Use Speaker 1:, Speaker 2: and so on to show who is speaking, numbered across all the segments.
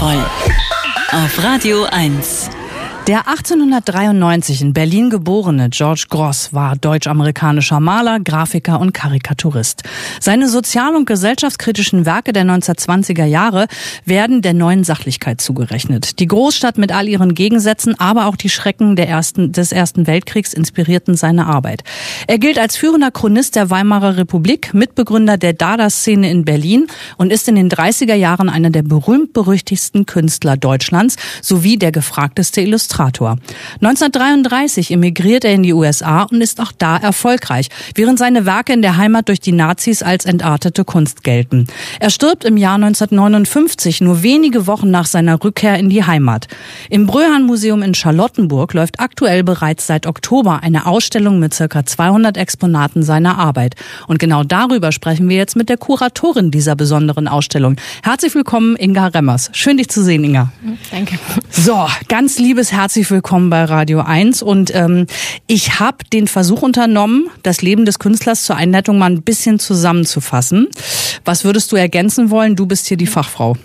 Speaker 1: Liebevoll auf Radio 1.
Speaker 2: Der 1893 in Berlin geborene George Grosz war deutsch-amerikanischer Maler, Grafiker und Karikaturist. Seine sozial- und gesellschaftskritischen Werke der 1920er Jahre werden der neuen Sachlichkeit zugerechnet. Die Großstadt mit all ihren Gegensätzen, aber auch die Schrecken des Ersten Weltkriegs inspirierten seine Arbeit. Er gilt als führender Chronist der Weimarer Republik, Mitbegründer der Dada-Szene in Berlin und ist in den 30er Jahren einer der berühmt-berüchtigsten Künstler Deutschlands sowie der gefragteste Illustrator. 1933 emigriert er in die USA und ist auch da erfolgreich, während seine Werke in der Heimat durch die Nazis als entartete Kunst gelten. Er stirbt im Jahr 1959, nur wenige Wochen nach seiner Rückkehr in die Heimat. Im Bröhan-Museum in Charlottenburg läuft aktuell bereits seit Oktober eine Ausstellung mit ca. 200 Exponaten seiner Arbeit. Und genau darüber sprechen wir jetzt mit der Kuratorin dieser besonderen Ausstellung. Herzlich willkommen, Inga Remmers. Schön, dich zu sehen, Inga.
Speaker 3: Danke.
Speaker 2: So, ganz liebes herzlich willkommen bei Radio 1 und ich habe den Versuch unternommen, das Leben des Künstlers zur Einleitung mal ein bisschen zusammenzufassen. Was würdest du ergänzen wollen? Du bist hier die Fachfrau.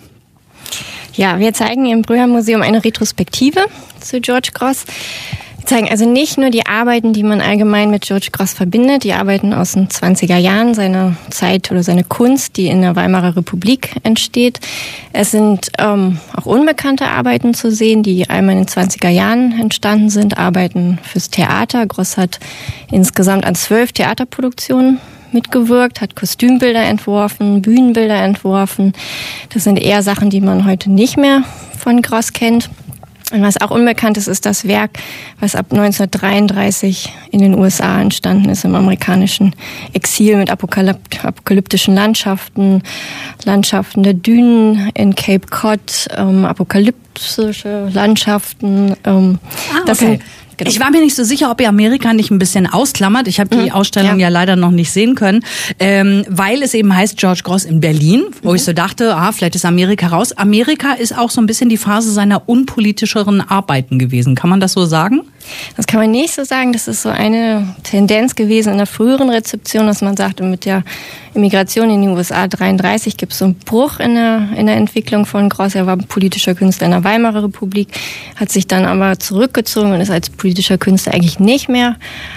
Speaker 3: Ja, wir zeigen im Bröhan-Museum eine Retrospektive zu George Grosz. Wir zeigen also nicht nur die Arbeiten, die man allgemein mit George Grosz verbindet, die Arbeiten aus den 20er Jahren, seine Zeit oder seine Kunst, die in der Weimarer Republik entsteht. Es sind auch unbekannte Arbeiten zu sehen, die einmal in den 20er Jahren entstanden sind, Arbeiten fürs Theater. Grosz hat insgesamt an 12 Theaterproduktionen mitgewirkt, hat Kostümbilder entworfen, Bühnenbilder entworfen. Das sind eher Sachen, die man heute nicht mehr von Grosz kennt. Und was auch unbekannt ist, ist das Werk, was ab 1933 in den USA entstanden ist, im amerikanischen Exil mit apokalyptischen Landschaften der Dünen in Cape Cod, apokalyptische Landschaften.
Speaker 2: Das sind Ich war mir nicht so sicher, ob ihr Amerika nicht ein bisschen ausklammert. Ich habe die Ausstellung ja leider noch nicht sehen können, weil es eben heißt George Grosz in Berlin, wo ich so dachte, vielleicht ist Amerika raus. Amerika ist auch so ein bisschen die Phase seiner unpolitischeren Arbeiten gewesen. Kann man das so sagen?
Speaker 3: Das kann man nicht so sagen. Das ist so eine Tendenz gewesen in der früheren Rezeption, dass man sagt, mit der Immigration in die USA 1933 gibt es so einen Bruch in der Entwicklung von Grosz. Er war politischer Künstler in der Weimarer Republik, hat sich dann aber zurückgezogen und ist als politischer Künstler eigentlich nicht mehr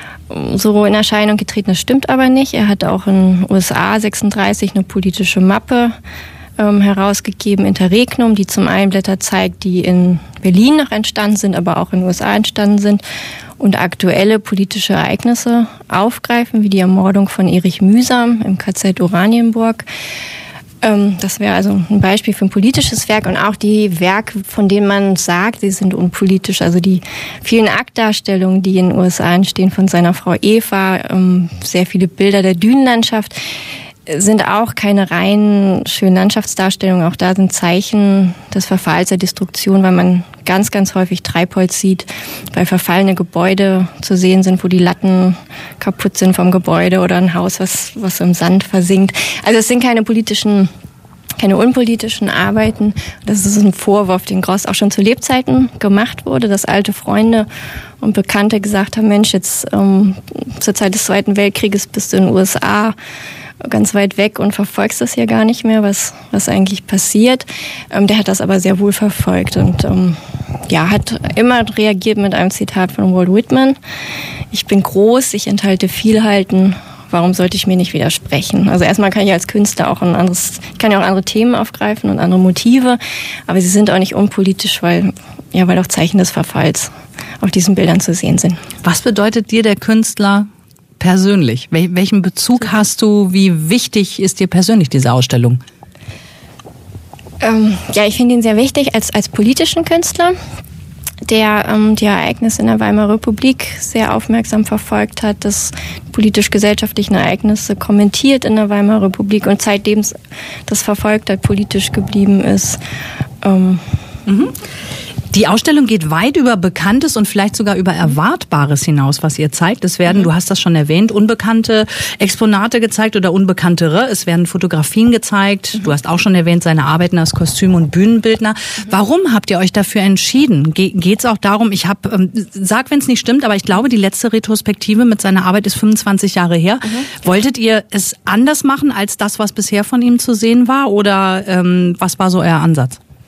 Speaker 3: so in Erscheinung getreten. Das stimmt aber nicht. Er hat auch in den USA 1936 eine politische Mappe herausgegeben, Interregnum, die zum einen Blätter zeigt, die in Berlin noch entstanden sind, aber auch in den USA entstanden sind und aktuelle politische Ereignisse aufgreifen, wie die Ermordung von Erich Mühsam im KZ Oranienburg. Das wäre also ein Beispiel für ein politisches Werk und auch die Werke, von denen man sagt, sie sind unpolitisch, also die vielen Aktdarstellungen, die in den USA entstehen von seiner Frau Eva, sehr viele Bilder der Dünenlandschaft, sind auch keine rein schönen Landschaftsdarstellungen. Auch da sind Zeichen des Verfalls, der Destruktion, weil man ganz, ganz häufig Treibholz sieht, weil verfallene Gebäude zu sehen sind, wo die Latten kaputt sind vom Gebäude oder ein Haus, was im Sand versinkt. Also es sind keine unpolitischen Arbeiten. Das ist ein Vorwurf, den Grosz auch schon zu Lebzeiten gemacht wurde, dass alte Freunde und Bekannte gesagt haben, Mensch, jetzt zur Zeit des Zweiten Weltkrieges bist du in den USA ganz weit weg und verfolgst das hier gar nicht mehr, was eigentlich passiert. Der hat das aber sehr wohl verfolgt und hat immer reagiert mit einem Zitat von Walt Whitman. Ich bin groß, ich enthalte Vielhalten. Warum sollte ich mir nicht widersprechen? Also erstmal kann ich als Künstler auch ich kann ja auch andere Themen aufgreifen und andere Motive, aber sie sind auch nicht unpolitisch, weil auch Zeichen des Verfalls auf diesen Bildern zu sehen sind.
Speaker 2: Was bedeutet dir der Künstler persönlich? Welchen Bezug hast du? Wie wichtig ist dir persönlich diese Ausstellung?
Speaker 3: Ich finde ihn sehr wichtig als politischen Künstler, der die Ereignisse in der Weimarer Republik sehr aufmerksam verfolgt hat, das politisch-gesellschaftlichen Ereignisse kommentiert in der Weimarer Republik und seitdem das verfolgt hat, politisch geblieben ist.
Speaker 2: Die Ausstellung geht weit über Bekanntes und vielleicht sogar über Erwartbares hinaus, was ihr zeigt. Es werden, du hast das schon erwähnt, unbekannte Exponate gezeigt oder unbekanntere. Es werden Fotografien gezeigt. Du hast auch schon erwähnt, seine Arbeiten als Kostüm- und Bühnenbildner. Warum habt ihr euch dafür entschieden? Geht's auch darum, sag, wenn es nicht stimmt, aber ich glaube, die letzte Retrospektive mit seiner Arbeit ist 25 Jahre her. Wolltet ihr es anders machen als das, was bisher von ihm zu sehen war? Oder was war so euer Ansatz?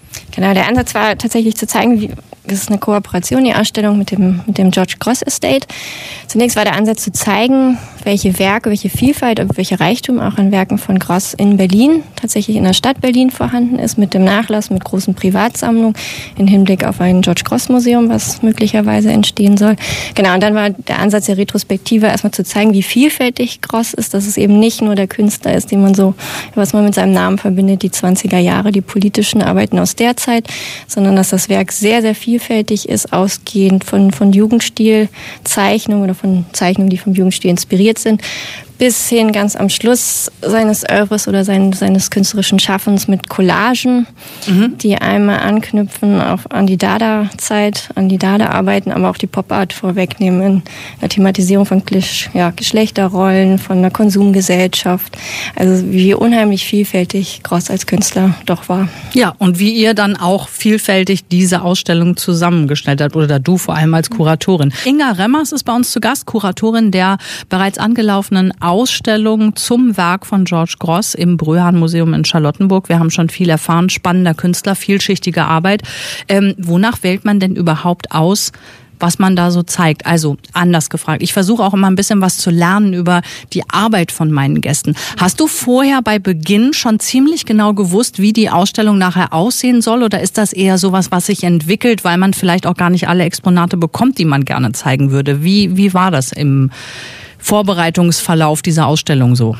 Speaker 3: Genau, der Ansatz war tatsächlich zu zeigen, das ist eine Kooperation, die Ausstellung mit dem George Grosz Estate. Zunächst war der Ansatz zu zeigen, welche Werke, welche Vielfalt, welcher Reichtum auch an Werken von Grosz in Berlin, tatsächlich in der Stadt Berlin vorhanden ist, mit dem Nachlass, mit großen Privatsammlungen, im Hinblick auf ein George Grosz Museum, was möglicherweise entstehen soll. Genau, und dann war der Ansatz der Retrospektive erstmal zu zeigen, wie vielfältig Grosz ist, dass es eben nicht nur der Künstler ist, was man mit seinem Namen verbindet, die 20er Jahre, die politischen Arbeiten aus der Zeit, sondern dass das Werk sehr, sehr vielfältig ist, ausgehend von Jugendstilzeichnungen oder von Zeichnungen, die vom Jugendstil inspiriert sind, bis hin ganz am Schluss seines Oeuvres oder seines künstlerischen Schaffens mit Collagen, die einmal anknüpfen an die Dada-Zeit, an die Dada-Arbeiten, aber auch die Pop-Art vorwegnehmen in der Thematisierung von Geschlechterrollen, von der Konsumgesellschaft. Also wie unheimlich vielfältig Grosz als Künstler doch war.
Speaker 2: Ja, und wie ihr dann auch vielfältig diese Ausstellung zusammengestellt habt, oder du vor allem als Kuratorin. Inga Remmers ist bei uns zu Gast, Kuratorin der bereits angelaufenen Ausstellung zum Werk von George Grosz im Bröhan-Museum in Charlottenburg. Wir haben schon viel erfahren, spannender Künstler, vielschichtige Arbeit. Wonach wählt man denn überhaupt aus, was man da so zeigt? Also anders gefragt. Ich versuche auch immer ein bisschen was zu lernen über die Arbeit von meinen Gästen. Hast du vorher bei Beginn schon ziemlich genau gewusst, wie die Ausstellung nachher aussehen soll? Oder ist das eher sowas, was sich entwickelt, weil man vielleicht auch gar nicht alle Exponate bekommt, die man gerne zeigen würde? Wie war das im Vorbereitungsverlauf dieser Ausstellung so?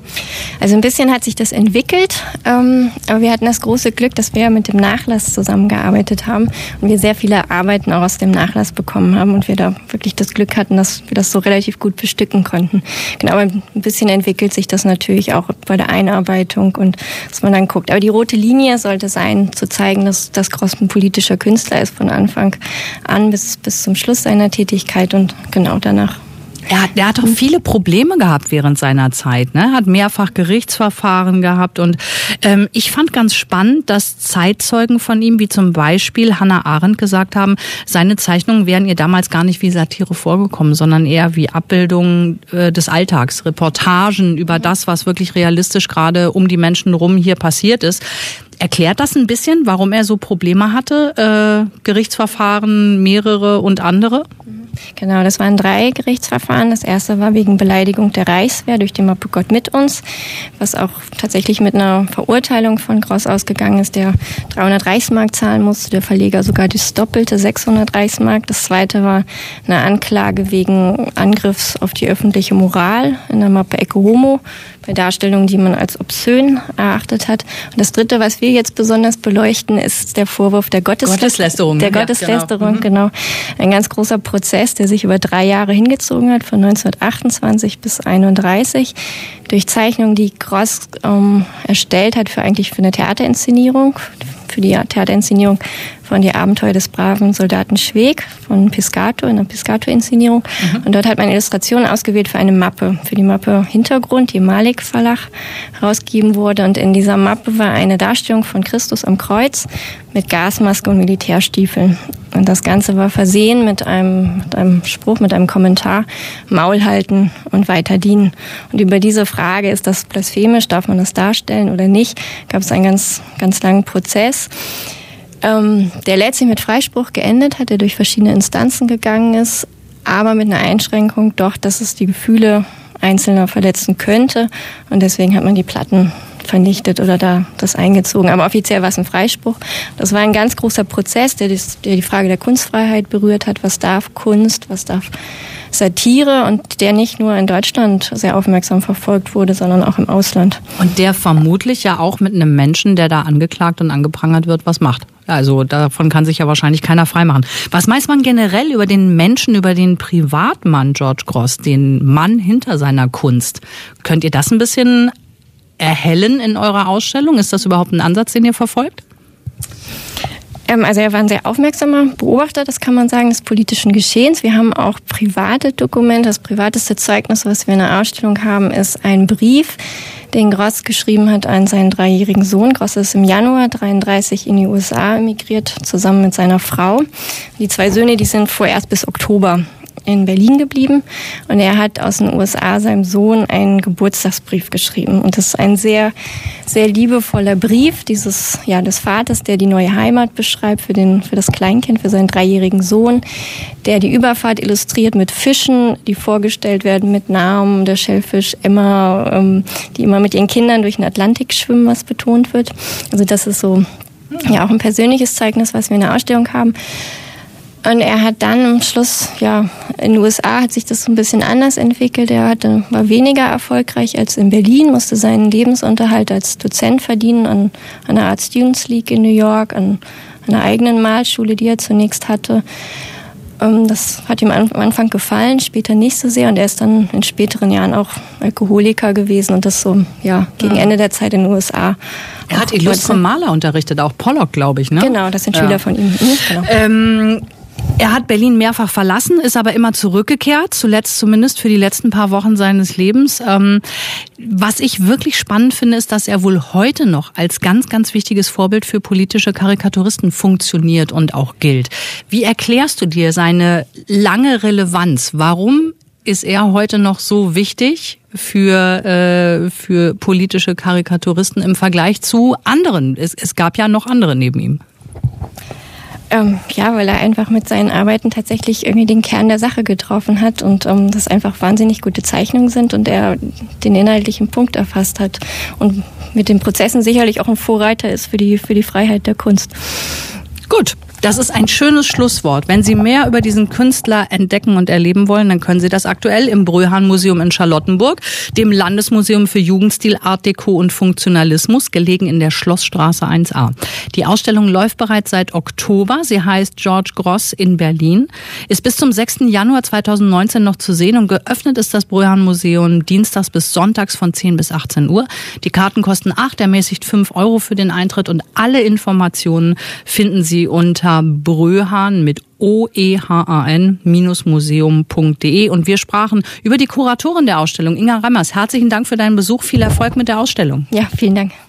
Speaker 3: Also ein bisschen hat sich das entwickelt, aber wir hatten das große Glück, dass wir mit dem Nachlass zusammengearbeitet haben und wir sehr viele Arbeiten auch aus dem Nachlass bekommen haben und wir da wirklich das Glück hatten, dass wir das so relativ gut bestücken konnten. Genau, aber ein bisschen entwickelt sich das natürlich auch bei der Einarbeitung und dass man dann guckt. Aber die rote Linie sollte sein, zu zeigen, dass Grosz ein politischer Künstler ist von Anfang an bis zum Schluss seiner Tätigkeit und genau danach.
Speaker 2: Er hat auch viele Probleme gehabt während seiner Zeit, ne? Hat mehrfach Gerichtsverfahren gehabt und ich fand ganz spannend, dass Zeitzeugen von ihm, wie zum Beispiel Hannah Arendt, gesagt haben, seine Zeichnungen wären ihr damals gar nicht wie Satire vorgekommen, sondern eher wie Abbildungen des Alltags, Reportagen über das, was wirklich realistisch gerade um die Menschen rum hier passiert ist. Erklärt das ein bisschen, warum er so Probleme hatte? Gerichtsverfahren, mehrere und andere?
Speaker 3: Genau, das waren 3 Gerichtsverfahren. Das erste war wegen Beleidigung der Reichswehr durch die Mappe Gott mit uns, was auch tatsächlich mit einer Verurteilung von Grosz ausgegangen ist, der 300 Reichsmark zahlen musste, der Verleger sogar das Doppelte, 600 Reichsmark. Das zweite war eine Anklage wegen Angriffs auf die öffentliche Moral in der Mappe Ecce Homo, bei Darstellungen, die man als obszön erachtet hat. Und das dritte, was wir jetzt besonders beleuchten, ist der Vorwurf der Gotteslästerung. Der Gotteslästerung, genau. Ein ganz großer Prozess, der sich über 3 Jahre hingezogen hat, von 1928 bis 1931, durch Zeichnungen, die Grosz erstellt hat für eine Theaterinszenierung, für die Theaterinszenierung von Die Abenteuer des braven Soldaten Schweek von Piscator, in der Piscator-Inszenierung. Und dort hat man Illustrationen ausgewählt für eine Mappe, für die Mappe Hintergrund, die Malik Verlag herausgegeben wurde. Und in dieser Mappe war eine Darstellung von Christus am Kreuz mit Gasmaske und Militärstiefeln. Und das Ganze war versehen mit einem Spruch, mit einem Kommentar, Maul halten und weiter dienen. Und über diese Frage, ist das blasphemisch, darf man das darstellen oder nicht, gab es einen ganz, ganz langen Prozess, der letztlich mit Freispruch geendet hat, der durch verschiedene Instanzen gegangen ist, aber mit einer Einschränkung doch, dass es die Gefühle Einzelner verletzen könnte. Und deswegen hat man die Platten vernichtet oder da das eingezogen. Aber offiziell war es ein Freispruch. Das war ein ganz großer Prozess, der die Frage der Kunstfreiheit berührt hat. Was darf Kunst, was darf Satire, und der nicht nur in Deutschland sehr aufmerksam verfolgt wurde, sondern auch im Ausland.
Speaker 2: Und der vermutlich ja auch mit einem Menschen, der da angeklagt und angeprangert wird, was macht. Also davon kann sich ja wahrscheinlich keiner freimachen. Was weiß man generell über den Menschen, über den Privatmann George Grosz, den Mann hinter seiner Kunst? Könnt ihr das ein bisschen erhellen in eurer Ausstellung? Ist das überhaupt ein Ansatz, den ihr verfolgt?
Speaker 3: Also er war ein sehr aufmerksamer Beobachter, das kann man sagen, des politischen Geschehens. Wir haben auch private Dokumente. Das privateste Zeugnis, was wir in der Ausstellung haben, ist ein Brief, den Grosz geschrieben hat an seinen 3-jährigen Sohn. Grosz ist im Januar 1933 in die USA emigriert, zusammen mit seiner Frau. Die 2 Söhne, die sind vorerst bis Oktober in Berlin geblieben und er hat aus den USA seinem Sohn einen Geburtstagsbrief geschrieben. Und das ist ein sehr, sehr liebevoller Brief des Vaters, der die neue Heimat beschreibt für das Kleinkind, für seinen 3-jährigen Sohn, der die Überfahrt illustriert mit Fischen, die vorgestellt werden mit Namen, der Schellfisch Emma, die immer mit ihren Kindern durch den Atlantik schwimmen, was betont wird. Also das ist so ja auch ein persönliches Zeugnis, was wir in der Ausstellung haben. Und er hat dann am Schluss, in den USA hat sich das so ein bisschen anders entwickelt. Er war weniger erfolgreich als in Berlin, musste seinen Lebensunterhalt als Dozent verdienen an einer Art Students League in New York, an einer eigenen Malschule, die er zunächst hatte. Das hat ihm am Anfang gefallen, später nicht so sehr. Und er ist dann in späteren Jahren auch Alkoholiker gewesen und das so, gegen Ende der Zeit in den USA.
Speaker 2: Er hat illustre Maler unterrichtet, auch Pollock, glaube ich, ne?
Speaker 3: Genau, das sind Schüler von ihm. Genau.
Speaker 2: Er hat Berlin mehrfach verlassen, ist aber immer zurückgekehrt, zuletzt zumindest für die letzten paar Wochen seines Lebens. Was ich wirklich spannend finde, ist, dass er wohl heute noch als ganz, ganz wichtiges Vorbild für politische Karikaturisten funktioniert und auch gilt. Wie erklärst du dir seine lange Relevanz? Warum ist er heute noch so wichtig für politische Karikaturisten im Vergleich zu anderen? Es gab ja noch andere neben ihm.
Speaker 3: Weil er einfach mit seinen Arbeiten tatsächlich irgendwie den Kern der Sache getroffen hat und das einfach wahnsinnig gute Zeichnungen sind und er den inhaltlichen Punkt erfasst hat und mit den Prozessen sicherlich auch ein Vorreiter ist für die Freiheit der Kunst.
Speaker 2: Gut. Das ist ein schönes Schlusswort. Wenn Sie mehr über diesen Künstler entdecken und erleben wollen, dann können Sie das aktuell im Bröhan-Museum in Charlottenburg, dem Landesmuseum für Jugendstil, Art Deco und Funktionalismus, gelegen in der Schlossstraße 1a. Die Ausstellung läuft bereits seit Oktober. Sie heißt George Grosz in Berlin, ist bis zum 6. Januar 2019 noch zu sehen und geöffnet ist das Bröhan-Museum dienstags bis sonntags von 10 bis 18 Uhr. Die Karten kosten 8, ermäßigt 5 € für den Eintritt und alle Informationen finden Sie unter Bröhan mit oehan-museum.de und wir sprachen über die Kuratorin der Ausstellung, Inga Remmers. Herzlichen Dank für deinen Besuch, viel Erfolg mit der Ausstellung.
Speaker 3: Ja, vielen Dank.